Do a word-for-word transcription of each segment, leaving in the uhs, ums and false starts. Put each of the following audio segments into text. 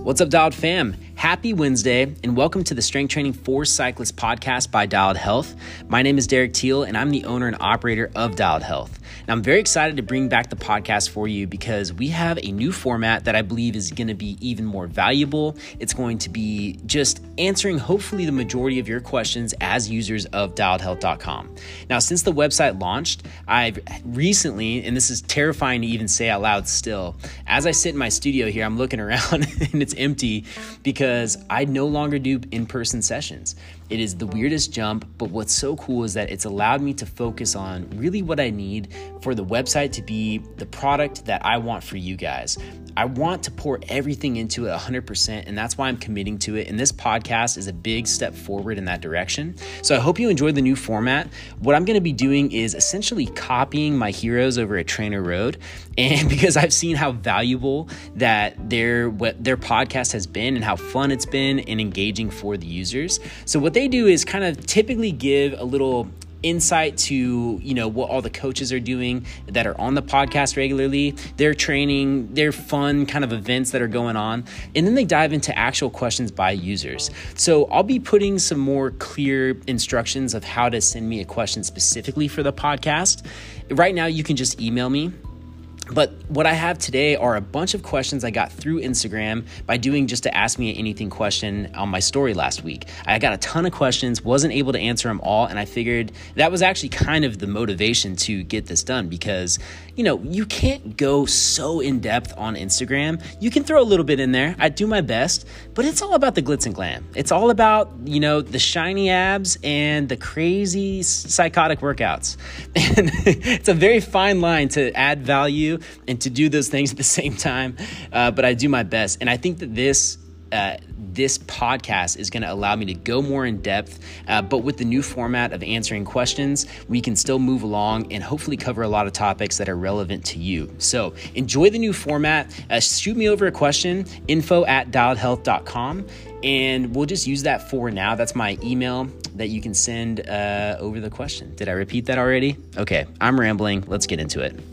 What's up, Dialed fam? Happy Wednesday, and welcome to the Strength Training for Cyclists podcast by Dialed Health. My name is Derek Teal, and I'm the owner and operator of Dialed Health. Now, I'm very excited to bring back the podcast for you because we have a new format that I believe is going to be even more valuable. It's going to be just answering, hopefully, the majority of your questions as users of dialed health dot com. Now, since the website launched, I've recently, and this is terrifying to even say out loud still, as I sit in my studio here, I'm looking around and it's empty because I no longer do in-person sessions. It is the weirdest jump, but what's so cool is that it's allowed me to focus on really what I need for the website to be the product that I want for you guys. I want to pour everything into it one hundred percent, and that's why I'm committing to it. And this podcast is a big step forward in that direction. So I hope you enjoyed the new format. What I'm going to be doing is essentially copying my heroes over at Trainer Road. And because I've seen how valuable that their what their podcast has been and how fun it's been and engaging for the users. So what they do is kind of typically give a little insight to, you know, what all the coaches are doing that are on the podcast regularly, their training, their fun kind of events that are going on. And then they dive into actual questions by users. So I'll be putting some more clear instructions of how to send me a question specifically for the podcast. Right now, you can just email me. But what I have today are a bunch of questions I got through Instagram by doing just to ask me anything question on my story last week. I got a ton of questions, wasn't able to answer them all, and I figured that was actually kind of the motivation to get this done because, you know, you can't go so in depth on Instagram. You can throw a little bit in there. I do my best, but it's all about the glitz and glam. It's all about, you know, the shiny abs and the crazy psychotic workouts. And it's a very fine line to add value and to do those things at the same time, uh, but I do my best. And I think that this uh, this podcast is going to allow me to go more in depth, uh, but with the new format of answering questions, we can still move along and hopefully cover a lot of topics that are relevant to you. So enjoy the new format. Uh, shoot me over a question, info at dialed health dot com, and we'll just use that for now. That's my email that you can send uh, over the question. Did I repeat that already? Okay, I'm rambling. Let's get into it.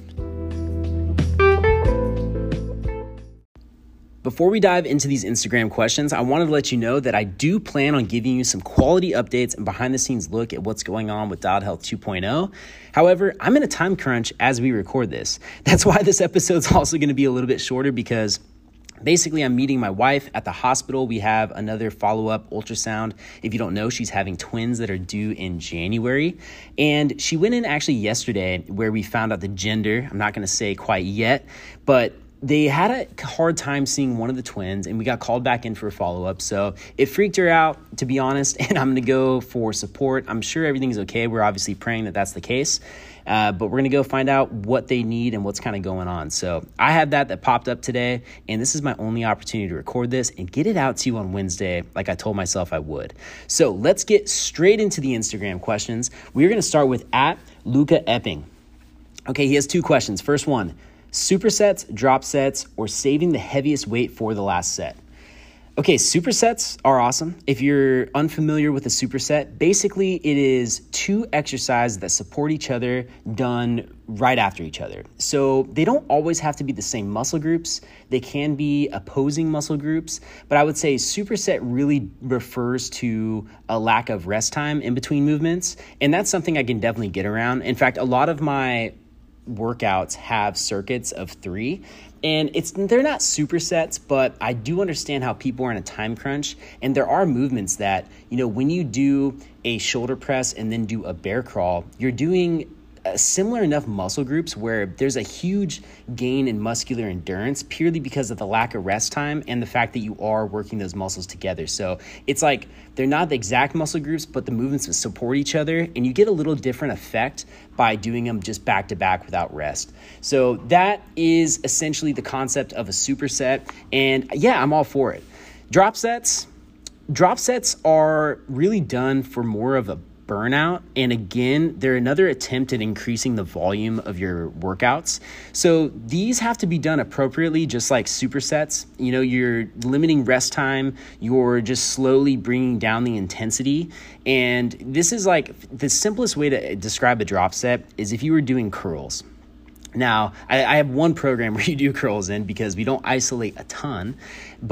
Before we dive into these Instagram questions, I wanted to let you know that I do plan on giving you some quality updates and behind the scenes look at what's going on with Dialed Health two point oh. However, I'm in a time crunch as we record this. That's why this episode's also going to be a little bit shorter because basically, I'm meeting my wife at the hospital. We have another follow-up ultrasound. If you don't know, she's having twins that are due in January. And she went in actually yesterday where we found out the gender. I'm not going to say quite yet, but they had a hard time seeing one of the twins, and we got called back in for a follow-up. So it freaked her out, to be honest, and I'm going to go for support. I'm sure everything's okay. We're obviously praying that that's the case. Uh, but we're going to go find out what they need and what's kind of going on. So I had that that popped up today, and this is my only opportunity to record this and get it out to you on Wednesday like I told myself I would. So let's get straight into the Instagram questions. We're going to start with at Luca Epping. Okay, he has two questions. First one, supersets, drop sets, or saving the heaviest weight for the last set. Okay, supersets are awesome. If you're unfamiliar with a superset, basically it is two exercises that support each other done right after each other. So they don't always have to be the same muscle groups. They can be opposing muscle groups, but I would say superset really refers to a lack of rest time in between movements, and that's something I can definitely get around. In fact, a lot of my workouts have circuits of three, and it's they're not supersets, but I do understand how people are in a time crunch, and there are movements that, you know, when you do a shoulder press and then do a bear crawl, you're doing uh, similar enough muscle groups where there's a huge gain in muscular endurance purely because of the lack of rest time and the fact that you are working those muscles together. So it's like they're not the exact muscle groups, but the movements support each other, and you get a little different effect by doing them just back to back without rest. So that is essentially the concept of a superset, and yeah, I'm all for it. Drop sets, drop sets are really done for more of a burnout. And again, they're another attempt at increasing the volume of your workouts. So these have to be done appropriately, just like supersets. You know, you're limiting rest time. You're just slowly bringing down the intensity. And this is like the simplest way to describe a drop set is if you were doing curls. Now, I, I have one program where you do curls in because we don't isolate a ton, but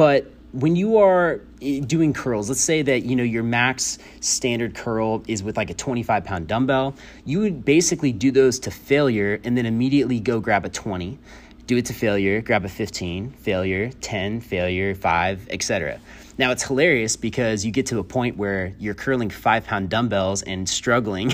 when you are doing curls, let's say that, you know, your max standard curl is with like a twenty-five pound dumbbell, you would basically do those to failure and then immediately go grab a twenty, do it to failure, grab a fifteen, failure, ten, failure, five, et cetera. Now it's hilarious because you get to a point where you're curling five pound dumbbells and struggling.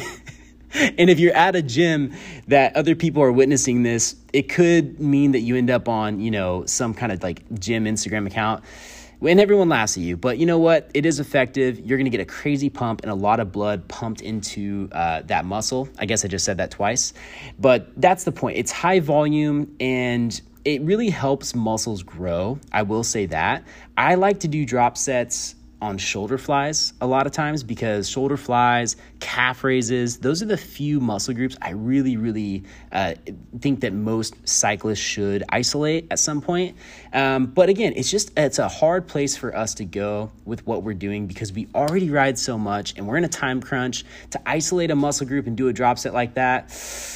And if you're at a gym that other people are witnessing this, it could mean that you end up on, you know, some kind of like gym Instagram account and everyone laughs at you. But you know what? It is effective. You're going to get a crazy pump and a lot of blood pumped into uh, that muscle. I guess I just said that twice. But that's the point. It's high volume and it really helps muscles grow. I will say that. I like to do drop sets on shoulder flies a lot of times because shoulder flies, calf raises, those are the few muscle groups I really, really uh, think that most cyclists should isolate at some point. Um, but again, it's just, it's a hard place for us to go with what we're doing because we already ride so much and we're in a time crunch. To isolate a muscle group and do a drop set like that,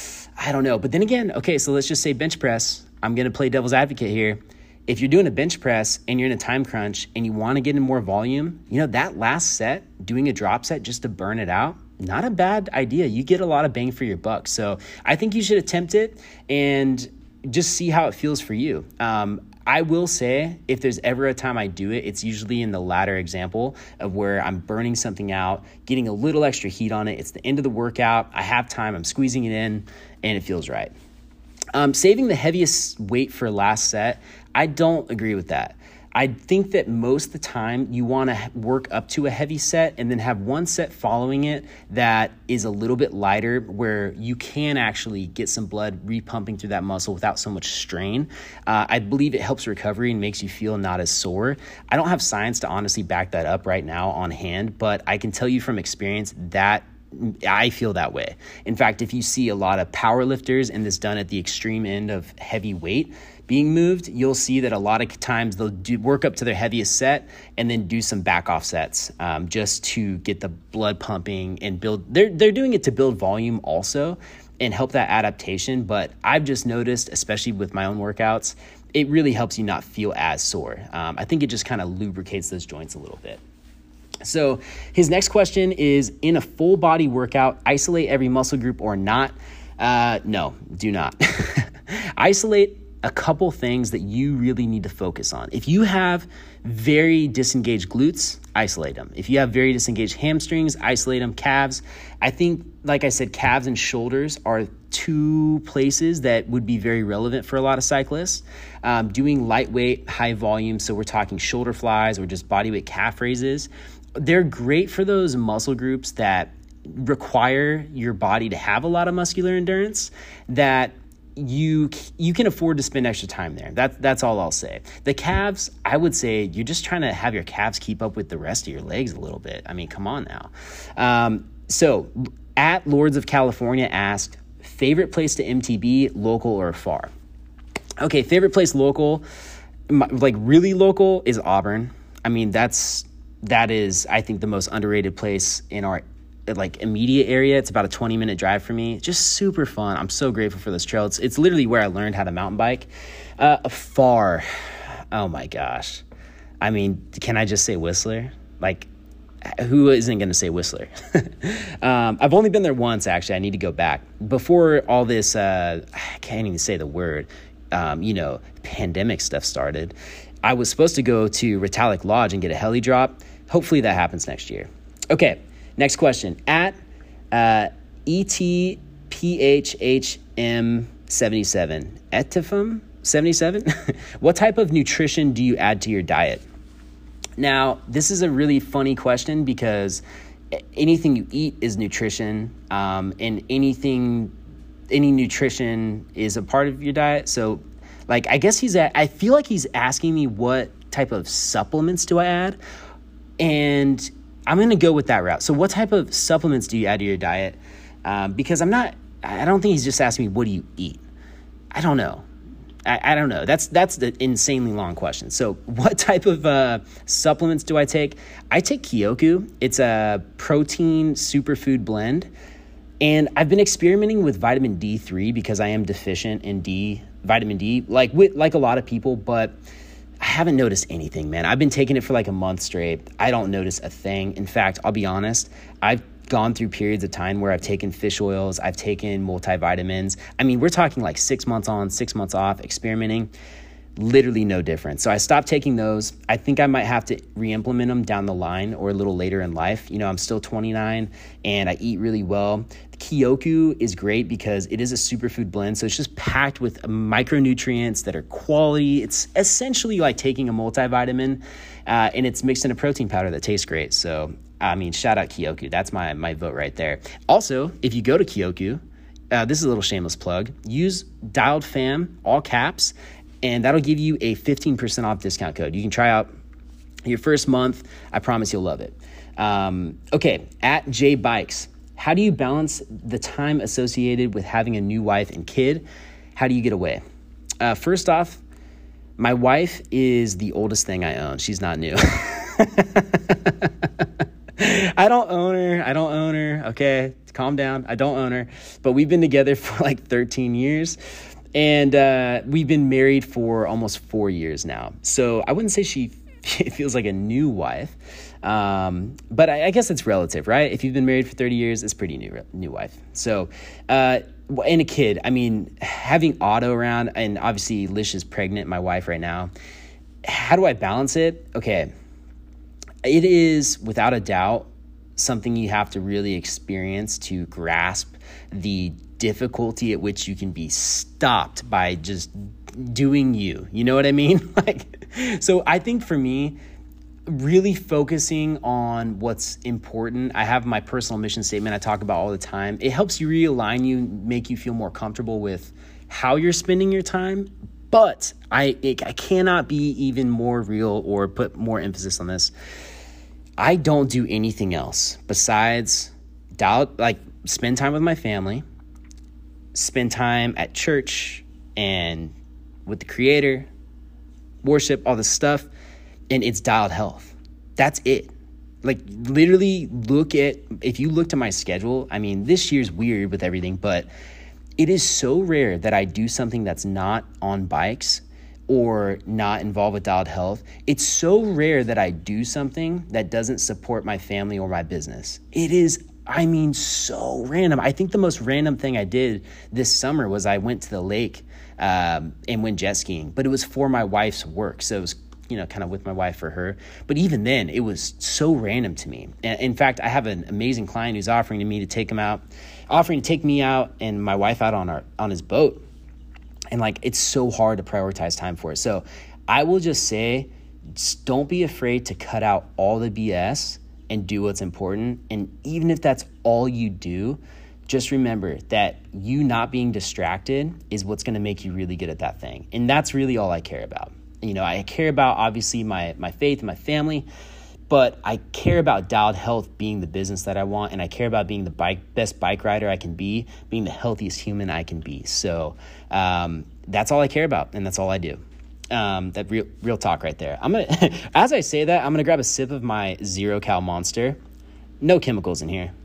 I don't know. But then again, okay, so let's just say bench press. I'm going to play devil's advocate here. If you're doing a bench press and you're in a time crunch and you want to get in more volume, you know, that last set, doing a drop set just to burn it out, not a bad idea. You get a lot of bang for your buck. So I think you should attempt it and just see how it feels for you. Um, I will say if there's ever a time I do it, it's usually in the latter example of where I'm burning something out, getting a little extra heat on it. It's the end of the workout. I have time. I'm squeezing it in and it feels right. Um, saving the heaviest weight for last set, I don't agree with that. I think that most of the time you want to work up to a heavy set and then have one set following it that is a little bit lighter where you can actually get some blood repumping through that muscle without so much strain. Uh, I believe it helps recovery and makes you feel not as sore. I don't have science to honestly back that up right now on hand, but I can tell you from experience that I feel that way. In fact, if you see a lot of power lifters and this done at the extreme end of heavy weight being moved, you'll see that a lot of times they'll do work up to their heaviest set and then do some back off sets um, just to get the blood pumping and build. They're, they're doing it to build volume also and help that adaptation. But I've just noticed, especially with my own workouts, it really helps you not feel as sore. Um, I think it just kind of lubricates those joints a little bit. So his next question is, in a full body workout, isolate every muscle group or not? Uh, no, do not. Isolate a couple things that you really need to focus on. If you have very disengaged glutes, isolate them. If you have very disengaged hamstrings, isolate them. Calves, I think, like I said, calves and shoulders are two places that would be very relevant for a lot of cyclists. Um, doing lightweight, high volume, so we're talking shoulder flies or just bodyweight calf raises, they're great for those muscle groups that require your body to have a lot of muscular endurance that you you can afford to spend extra time there. That, that's all I'll say. The calves, I would say you're just trying to have your calves keep up with the rest of your legs a little bit. I mean, come on now. Um, so at Lords of California asked, favorite place to M T B, local or far? Okay, favorite place local, like really local, is Auburn. I mean, that's that is, I think, the most underrated place in our like immediate area. It's about a twenty minute drive for me. Just super fun. I'm so grateful for this trail. It's, it's literally where I learned how to mountain bike. Uh, far, oh my gosh. I mean, can I just say Whistler? Like, who isn't going to say Whistler? um, I've only been there once, actually. I need to go back. Before all this, uh, I can't even say the word, um, you know, pandemic stuff started, I was supposed to go to Ritalik Lodge and get a heli drop. Hopefully that happens next year. Okay, next question. At uh, E T P H H M seventy-seven, Etifum seventy-seven, what type of nutrition do you add to your diet? Now, this is a really funny question because anything you eat is nutrition, um, and anything, any nutrition is a part of your diet. So, like, I guess he's at, I feel like he's asking me what type of supplements do I add, and I'm going to go with that route. So what type of supplements do you add to your diet? Um, because I'm not, I don't think he's just asking me, what do you eat? I don't know. I, I don't know. That's that's the insanely long question. So what type of uh, supplements do I take? I take Kyoku. It's a protein superfood blend. And I've been experimenting with vitamin D three because I am deficient in D, vitamin D, like with, like a lot of people. But I haven't noticed anything, man. I've been taking it for like a month straight. I don't notice a thing. In fact, I'll be honest, I've gone through periods of time where I've taken fish oils, I've taken multivitamins. I mean, we're talking like six months on, six months off, experimenting. Literally no difference. So I stopped taking those. I think I might have to re-implement them down the line or a little later in life. You know, I'm still twenty-nine and I eat really well. The Kyoku is great because it is a superfood blend. So it's just packed with micronutrients that are quality. It's essentially like taking a multivitamin uh, and it's mixed in a protein powder that tastes great. So, I mean, shout out Kyoku. That's my, my vote right there. Also, if you go to Kyoku, uh, this is a little shameless plug, use Dialed Fam, all caps, and that'll give you a fifteen percent off discount code. You can try out your first month. I promise you'll love it. Um, okay, at J Bikes, how do you balance the time associated with having a new wife and kid? How do you get away? Uh, first off, my wife is the oldest thing I own. She's not new. I don't own her. I don't own her. Okay, calm down. I don't own her. But we've been together for like thirteen years. And uh, we've been married for almost four years now. So I wouldn't say she feels like a new wife. Um, but I, I guess it's relative, right? If you've been married for thirty years, it's pretty new, new wife. So, uh, and a kid, I mean, having Otto around, and obviously Lish is pregnant, my wife right now. How do I balance it? Okay. It is without a doubt something you have to really experience to grasp the difficulty at which you can be stopped by just doing you. You know what I mean? Like, so I think for me, really focusing on what's important. I have my personal mission statement I talk about all the time. It helps you realign you, make you feel more comfortable with how you're spending your time. But I, it, I cannot be even more real or put more emphasis on this. I don't do anything else besides dial, like spend time with my family, spend time at church and with the Creator, worship, all this stuff, and it's Dialed Health. That's it. Like, literally look at, if you look to my schedule, I mean, this year's weird with everything, but it is so rare that I do something that's not on bikes or not involved with Dialed Health. It's so rare that I do something that doesn't support my family or my business. It is, I mean, so random. I think the most random thing I did this summer was I went to the lake um, and went jet skiing, but it was for my wife's work. So it was, you know, kind of with my wife for her. But even then, it was so random to me. And in fact, I have an amazing client who's offering to me to take him out, offering to take me out and my wife out on our on his boat. And like, it's so hard to prioritize time for it. So I will just say, just don't be afraid to cut out all the B S and do what's important. And even if that's all you do, just remember that you not being distracted is what's going to make you really good at that thing. And that's really all I care about. You know, I care about obviously my, my faith and my family, but I care about Dialed Health being the business that I want. And I care about being the bike, best bike rider I can be, being the healthiest human I can be. So um, that's all I care about. And that's all I do. Um, that real, real talk right there. I'm going to, as I say that, I'm going to grab a sip of my Zero Cal Monster. No chemicals in here.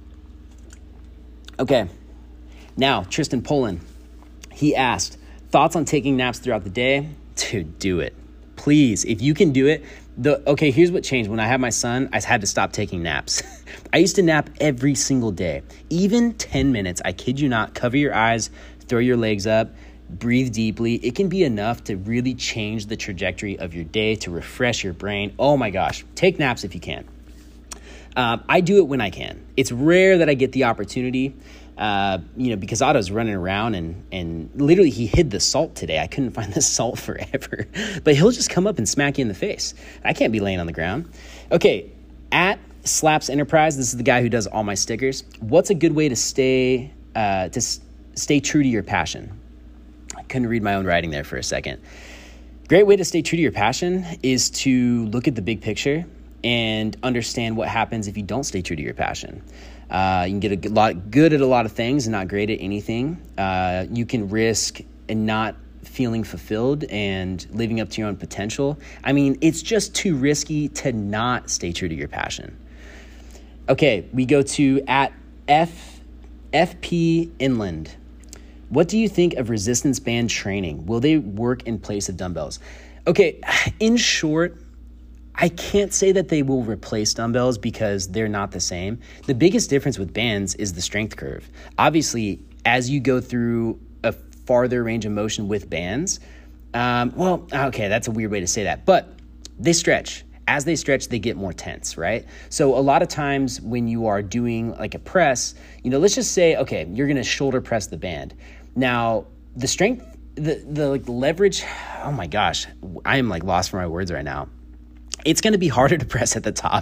Okay. Now, Tristan Poland, he asked, thoughts on taking naps throughout the day? Dude, do it. Please, if you can do it. The Okay, here's what changed. When I had my son, I had to stop taking naps. I used to nap every single day, even ten minutes. I kid you not. Cover your eyes, throw your legs up, breathe deeply. It can be enough to really change the trajectory of your day, to refresh your brain. Oh my gosh, take naps if you can. Um, I do it when I can. It's rare that I get the opportunity, uh, you know, because Otto's running around and and literally he hid the salt today. I couldn't find the salt forever, but he'll just come up and smack you in the face. I can't be laying on the ground. Okay, at Slaps Enterprise, this is the guy who does all my stickers. What's a good way to stay uh, to s- stay true to your passion? I couldn't read my own writing there for a second. Great way to stay true to your passion is to look at the big picture and understand what happens if you don't stay true to your passion. Uh, you can get a good, lot, good at a lot of things and not great at anything. Uh, you can risk and not feeling fulfilled and living up to your own potential. I mean, it's just too risky to not stay true to your passion. Okay, we go to at F, FP Inland. What do you think of resistance band training? Will they work in place of dumbbells? Okay, in short, I can't say that they will replace dumbbells because they're not the same. The biggest difference with bands is the strength curve. Obviously, as you go through a farther range of motion with bands, um, well, okay, that's a weird way to say that, but they stretch. As they stretch, they get more tense, right? So a lot of times when you are doing like a press, you know, let's just say, okay, you're going to shoulder press the band. Now, the strength, the, the like leverage, oh my gosh, I am like lost for my words right now. It's going to be harder to press at the top.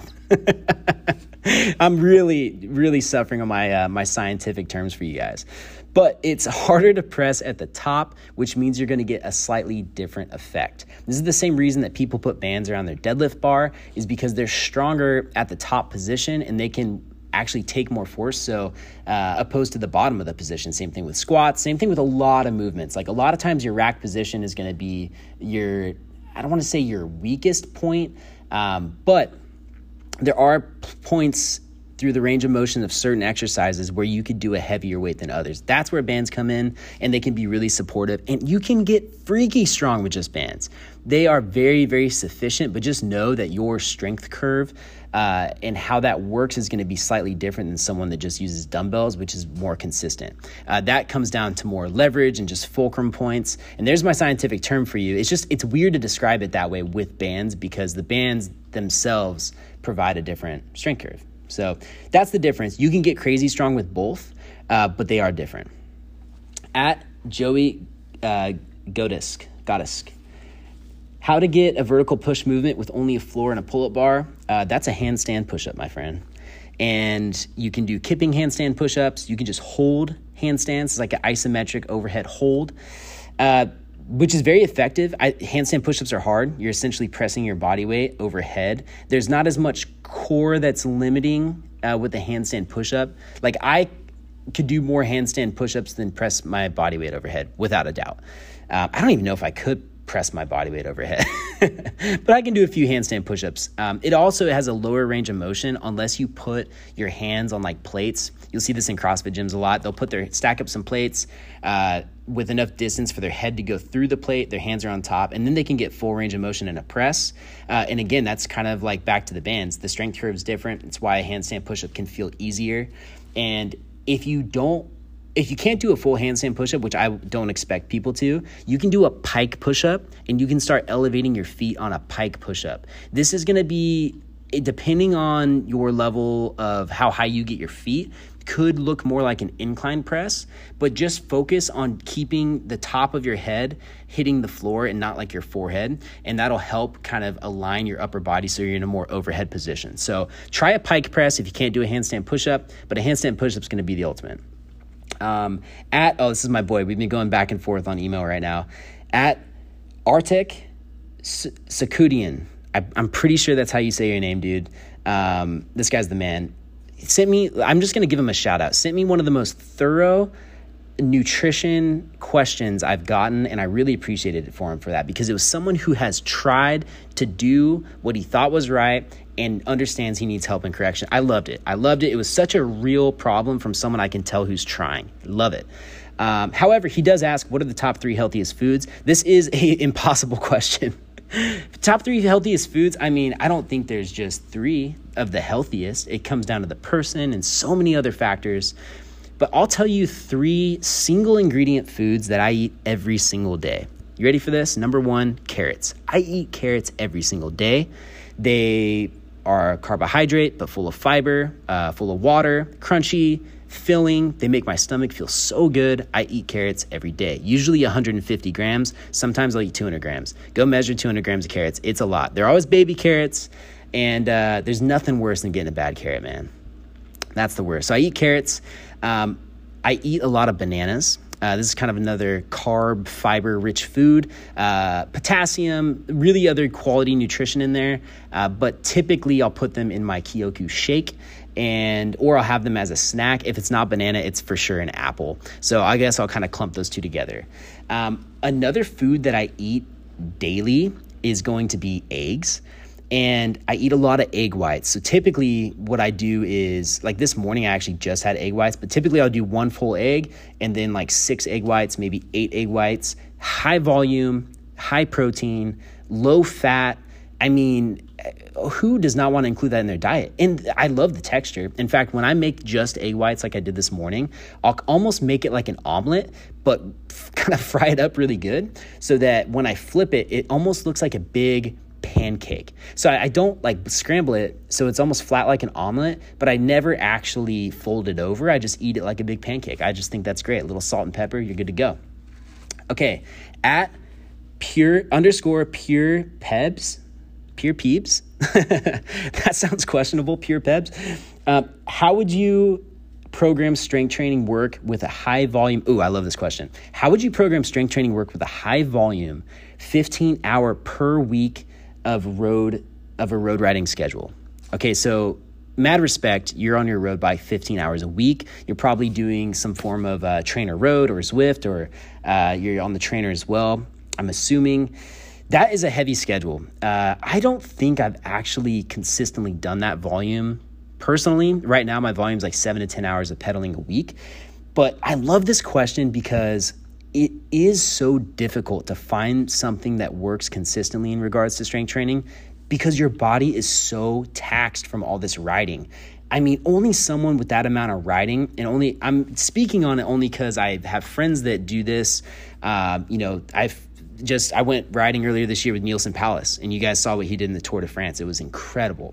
I'm really, really suffering on my uh, my scientific terms for you guys. But it's harder to press at the top, which means you're going to get a slightly different effect. This is the same reason that people put bands around their deadlift bar, is because they're stronger at the top position and they can actually take more force, so uh, opposed to the bottom of the position. Same thing with squats, same thing with a lot of movements. Like a lot of times your rack position is going to be your, I don't want to say your weakest point, um, but there are p- points through the range of motion of certain exercises where you could do a heavier weight than others. That's where bands come in, and they can be really supportive, and you can get freaky strong with just bands. They are very, very sufficient, but just know that your strength curve uh, and how that works is going to be slightly different than someone that just uses dumbbells, which is more consistent. Uh, that comes down to more leverage and just fulcrum points. And there's my scientific term for you. It's just, it's weird to describe it that way with bands because the bands themselves provide a different strength curve. So that's the difference. You can get crazy strong with both, uh, but they are different. At Joey uh, Godisk, Godisk, how to get a vertical push movement with only a floor and a pull-up bar. Uh, that's a handstand push-up, my friend. And you can do kipping handstand push-ups. You can just hold handstands. It's like an isometric overhead hold, uh, which is very effective. I, handstand push-ups are hard. You're essentially pressing your body weight overhead. There's not as much core that's limiting uh, with the handstand push-up. Like I could do more handstand push-ups than press my body weight overhead, without a doubt. Um, I don't even know if I could press my body weight overhead, but I can do a few handstand push-ups. Um, it also has a lower range of motion unless you put your hands on like plates. You'll see this in CrossFit gyms a lot. They'll put their, stack up some plates uh, with enough distance for their head to go through the plate. Their hands are on top, and then they can get full range of motion in a press. Uh, and again, that's kind of like back to the bands. The strength curve is different. It's why a handstand push-up can feel easier. And if you don't If you can't do a full handstand push-up, which I don't expect people to, you can do a pike push-up, and you can start elevating your feet on a pike push-up. This is going to be, depending on your level of how high you get your feet, could look more like an incline press, but just focus on keeping the top of your head hitting the floor and not like your forehead, and that'll help kind of align your upper body so you're in a more overhead position. So try a pike press if you can't do a handstand push-up, but a handstand push-up is going to be the ultimate. Um, at, oh, this is my boy. We've been going back and forth on email right now. At Artek Sakudian. I, I'm pretty sure that's how you say your name, dude. Um, this guy's the man. He sent me, I'm just going to give him a shout out. Sent me one of the most thorough nutrition questions I've gotten, and I really appreciated it for him for that, because it was someone who has tried to do what he thought was right and understands he needs help and correction. I loved it. I loved it. It was such a real problem from someone I can tell who's trying. Love it. Um, however, he does ask, what are the top three healthiest foods? This is an impossible question. Top three healthiest foods? I mean, I don't think there's just three of the healthiest. It comes down to the person and so many other factors. But I'll tell you three single ingredient foods that I eat every single day. You ready for this? Number one, carrots. I eat carrots every single day. They are carbohydrate, but full of fiber, uh, full of water, crunchy, filling. They make my stomach feel so good. I eat carrots every day, usually one hundred fifty grams. Sometimes I'll eat two hundred grams. Go measure two hundred grams of carrots. It's a lot. They're always baby carrots, and uh, there's nothing worse than getting a bad carrot, man. That's the worst. So I eat carrots. Um, I eat a lot of bananas. Uh, this is kind of another carb, fiber-rich food. Uh, potassium, really other quality nutrition in there. Uh, but typically, I'll put them in my Kyoku shake, and or I'll have them as a snack. If it's not banana, it's for sure an apple. So I guess I'll kind of clump those two together. Um, another food that I eat daily is going to be eggs. And I eat a lot of egg whites. So typically what I do is, like this morning I actually just had egg whites, but typically I'll do one full egg and then like six egg whites, maybe eight egg whites, high volume, high protein, low fat. I mean, who does not want to include that in their diet? And I love the texture. In fact, when I make just egg whites like I did this morning, I'll almost make it like an omelet, but kind of fry it up really good so that when I flip it, it almost looks like a big pancake. So I, I don't like scramble it so it's almost flat like an omelet, but I never actually fold it over. I just eat it like a big pancake. I just think that's great. A little salt and pepper, you're good to go. Okay, at pure underscore pure pebs, pure peeps. That sounds questionable, pure pebs. Uh, how would you program strength training work with a high volume? Ooh, I love this question. How would you program strength training work with a high volume, fifteen hour per week of road of a road riding schedule? Okay, so mad respect, you're on your road bike fifteen hours a week. You're probably doing some form of uh, trainer road or Zwift, or uh, you're on the trainer as well, I'm assuming. That is a heavy schedule. Uh, I don't think I've actually consistently done that volume personally. Right now, my volume is like seven to ten hours of pedaling a week. But I love this question because it is so difficult to find something that works consistently in regards to strength training because your body is so taxed from all this riding. I mean, only someone with that amount of riding, and only I'm speaking on it only because I have friends that do this. Uh, you know, I've just I went riding earlier this year with Nielsen Palace, and you guys saw what he did in the Tour de France. It was incredible.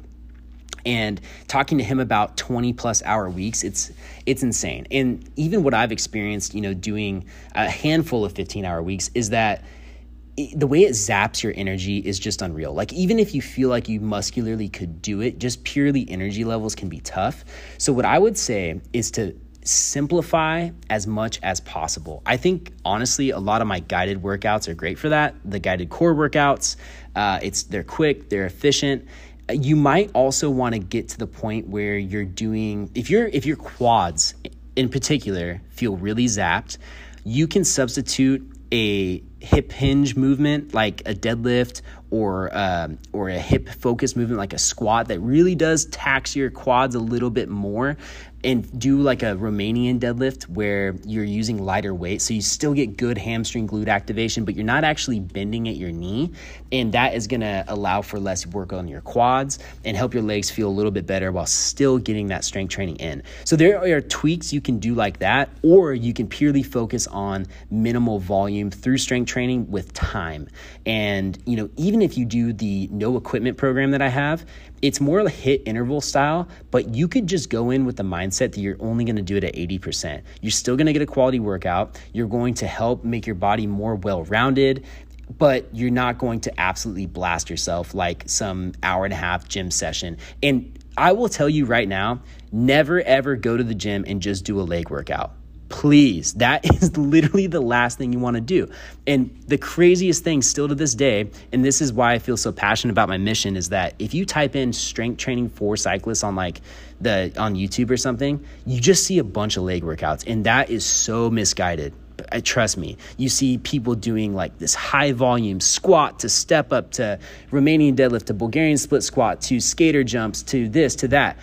And talking to him about twenty plus hour weeks, it's it's insane. And even what I've experienced, you know, doing a handful of fifteen hour weeks is that it, the way it zaps your energy is just unreal. Like even if you feel like you muscularly could do it, just purely energy levels can be tough. So what I would say is to simplify as much as possible. I think honestly, a lot of my guided workouts are great for that. The guided core workouts, uh, it's they're quick, they're efficient. You might also want to get to the point where you're doing, if you're if your quads in particular feel really zapped, you can substitute a hip hinge movement like a deadlift or um, or a hip focus movement like a squat that really does tax your quads a little bit more, and do like a Romanian deadlift where you're using lighter weight. So you still get good hamstring glute activation, but you're not actually bending at your knee. And that is going to allow for less work on your quads and help your legs feel a little bit better while still getting that strength training in. So there are tweaks you can do like that, or you can purely focus on minimal volume through strength training with time. And, you know, even if you do the no equipment program that I have, it's more a hit interval style, but you could just go in with the mindset that you're only going to do it at eighty percent. You're still going to get a quality workout. You're going to help make your body more well-rounded, but you're not going to absolutely blast yourself like some hour and a half gym session. And I will tell you right now, never ever go to the gym and just do a leg workout. Please, that is literally the last thing you want to do. And the craziest thing still to this day, and this is why I feel so passionate about my mission, is that if you type in strength training for cyclists on like the on YouTube or something, you just see a bunch of leg workouts, and that is so misguided. I, trust me, you see people doing like this high volume squat to step up to Romanian deadlift to Bulgarian split squat to skater jumps to this to that.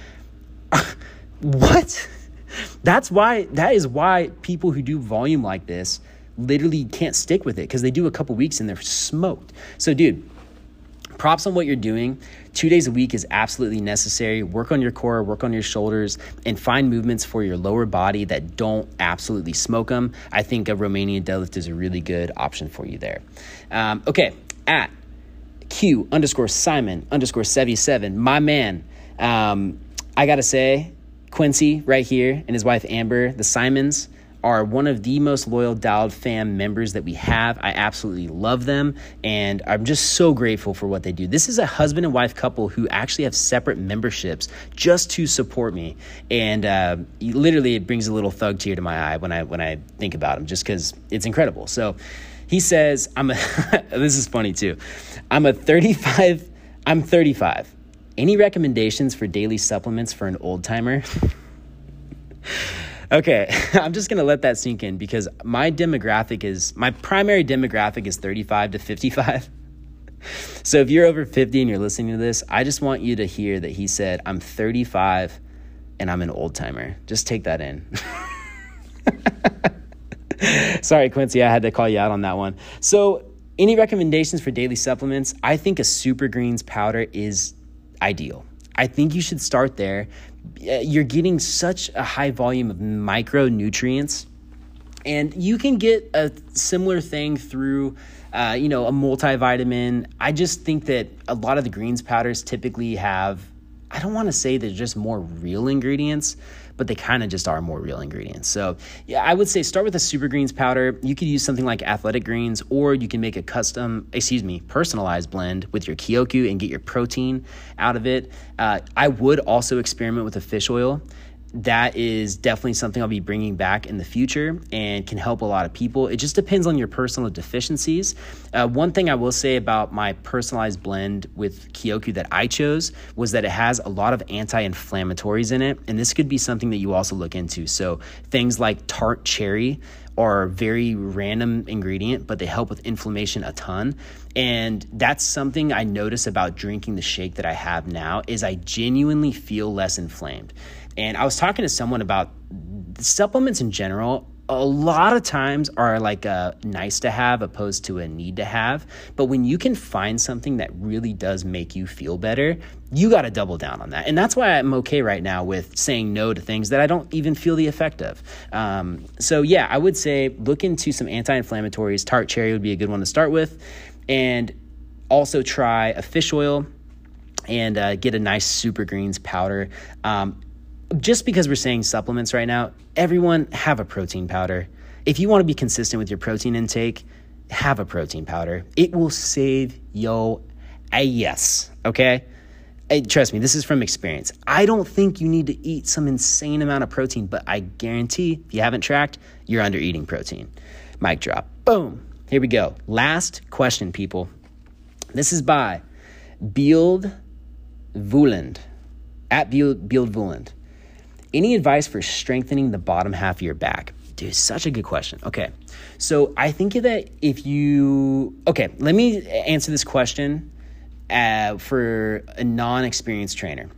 What? That's why, that is why people who do volume like this literally can't stick with it, because they do a couple weeks and they're smoked. So dude, props on what you're doing. Two days a week is absolutely necessary. Work on your core, work on your shoulders, and find movements for your lower body that don't absolutely smoke them. I think a Romanian deadlift is a really good option for you there. Um, okay, at Q underscore Simon underscore seventy-seven, my man, um, I gotta say, Quincy right here and his wife Amber, the Simons, are one of the most loyal Dialed Fam members that we have. I absolutely love them, and I'm just so grateful for what they do. This is a husband and wife couple who actually have separate memberships just to support me, and uh, literally it brings a little thug tear to my eye when I when I think about them, just because it's incredible. So he says, "I'm a." This is funny too. I'm a thirty-five. I'm thirty-five. Any recommendations for daily supplements for an old timer? Okay, I'm just going to let that sink in, because my demographic is, my primary demographic is thirty-five to fifty-five. So if you're over fifty and you're listening to this, I just want you to hear that he said, I'm thirty-five and I'm an old timer. Just take that in. Sorry, Quincy, I had to call you out on that one. So Any recommendations for daily supplements? I think a Super Greens powder is ideal. I think you should start there. You're getting such a high volume of micronutrients, and you can get a similar thing through, uh, you know, a multivitamin. I just think that a lot of the greens powders typically have, I don't want to say they're just more real ingredients, but they kind of just are more real ingredients. So yeah, I would say start with a Super Greens powder. You could use something like Athletic Greens, or you can make a custom, excuse me, personalized blend with your Kyoku and get your protein out of it. Uh, I would also experiment with a fish oil. That is definitely something I'll be bringing back in the future and can help a lot of people. It just depends on your personal deficiencies. Uh, one thing I will say about my personalized blend with Kyoku that I chose was that it has a lot of anti-inflammatories in it, and this could be something that you also look into. So things like tart cherry are a very random ingredient, but they help with inflammation a ton. And that's something I notice about drinking the shake that I have now is I genuinely feel less inflamed. And I was talking to someone about supplements in general. A lot of times are like a nice to have opposed to a need to have. But when you can find something that really does make you feel better, you got to double down on that. And that's why I'm okay right now with saying no to things that I don't even feel the effect of. Um, so yeah, I would say look into some anti-inflammatories. Tart cherry would be a good one to start with. And also try a fish oil and uh, get a nice Super Greens powder. Um, Just because we're saying supplements right now, everyone have a protein powder. If you want to be consistent with your protein intake, have a protein powder. It will save your ass, okay? Hey, trust me, this is from experience. I don't think you need to eat some insane amount of protein, but I guarantee if you haven't tracked, you're under eating protein. Mic drop. Boom. Here we go. Last question, people. This is by Bield Vuland, at Bield Vuland. Any advice for strengthening the bottom half of your back? Dude, such a good question. Okay, so I think that if you... Okay, let me answer this question uh, for a non-experienced trainer.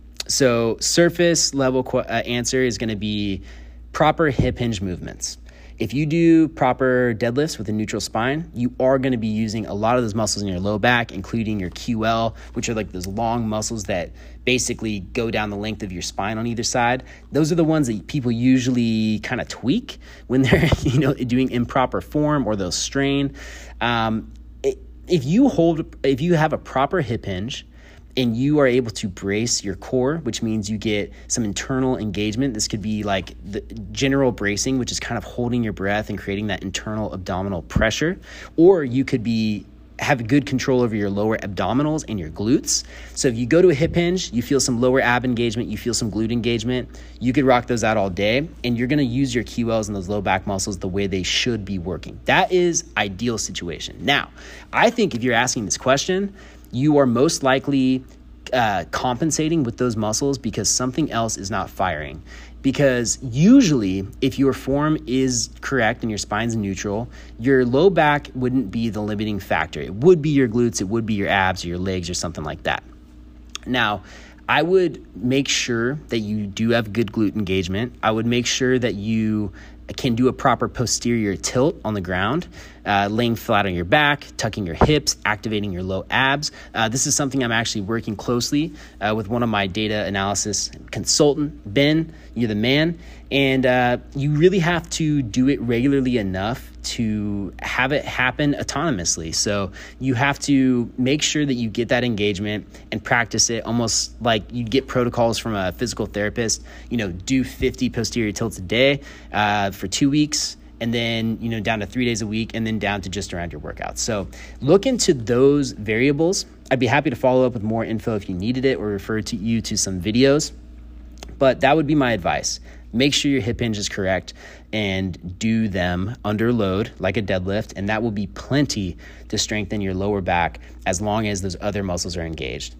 So surface level qu- uh, answer is going to be proper hip hinge movements. If you do proper deadlifts with a neutral spine, you are going to be using a lot of those muscles in your low back, including your Q L, which are like those long muscles that basically go down the length of your spine on either side. Those are the ones that people usually kind of tweak when they're, you know, doing improper form, or they'll strain. Um, if you hold, if you have a proper hip hinge, and you are able to brace your core, which means you get some internal engagement. This could be like the general bracing, which is kind of holding your breath and creating that internal abdominal pressure. Or you could be have good control over your lower abdominals and your glutes. So if you go to a hip hinge, you feel some lower ab engagement, you feel some glute engagement, you could rock those out all day, and you're gonna use your Q Ls and those low back muscles the way they should be working. That is ideal situation. Now, I think if you're asking this question, you are most likely uh, compensating with those muscles because something else is not firing. Because usually, if your form is correct and your spine's neutral, your low back wouldn't be the limiting factor. It would be your glutes, it would be your abs or your legs or something like that. Now, I would make sure that you do have good glute engagement. I would make sure that you can do a proper posterior tilt on the ground, uh, laying flat on your back, tucking your hips, activating your low abs. Uh, this is something I'm actually working closely uh, with one of my data analysis consultant, Ben. You're the man. And uh, you really have to do it regularly enough to have it happen autonomously. So you have to make sure that you get that engagement and practice it almost like you get protocols from a physical therapist. You know, do fifty posterior tilts a day uh, for two weeks, and then, you know, down to three days a week, and then down to just around your workouts. So look into those variables. I'd be happy to follow up with more info if you needed it, or refer to you to some videos. But that would be my advice. Make sure your hip hinge is correct and do them under load like a deadlift, and that will be plenty to strengthen your lower back as long as those other muscles are engaged.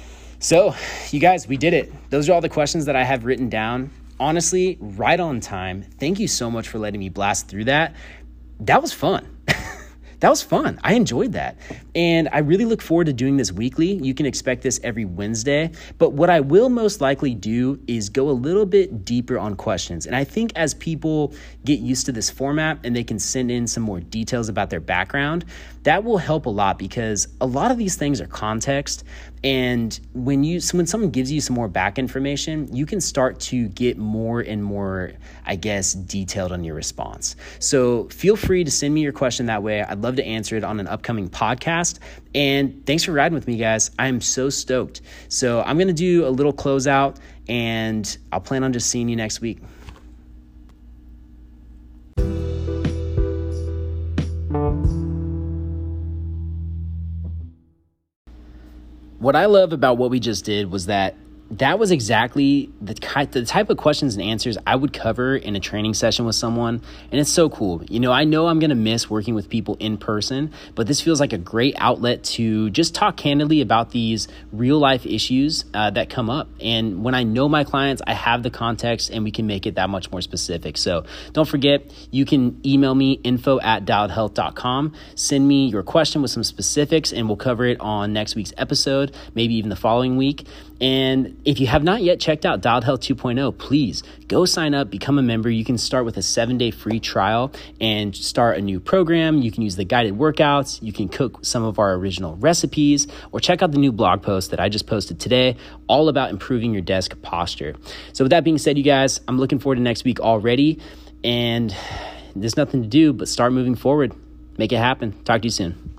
So, you guys, we did it. Those are all the questions that I have written down. Honestly, right on time. Thank you so much for letting me blast through that. That was fun. That was fun. I enjoyed that. And I really look forward to doing this weekly. You can expect this every Wednesday. But what I will most likely do is go a little bit deeper on questions. And I think as people get used to this format and they can send in some more details about their background, that will help a lot, because a lot of these things are context. And when you when someone gives you some more back information, you can start to get more and more, I guess, detailed on your response. So feel free to send me your question that way. I'd love to answer it on an upcoming podcast. And thanks for riding with me, guys. I'm so stoked. So I'm going to do a little closeout, and I'll plan on just seeing you next week. What I love about what we just did was that that was exactly the, the type of questions and answers I would cover in a training session with someone. And it's so cool. You know, I know I'm going to miss working with people in person, but this feels like a great outlet to just talk candidly about these real life issues uh, that come up. And when I know my clients, I have the context and we can make it that much more specific. So don't forget, you can email me info at dialed health dot com. Send me your question with some specifics and we'll cover it on next week's episode, maybe even the following week. And if you have not yet checked out Dialed Health two point oh, please go sign up, become a member. You can start with a seven-day free trial and start a new program. You can use the guided workouts. You can cook some of our original recipes, or check out the new blog post that I just posted today, all about improving your desk posture. So with that being said, you guys, I'm looking forward to next week already. And there's nothing to do but start moving forward. Make it happen. Talk to you soon.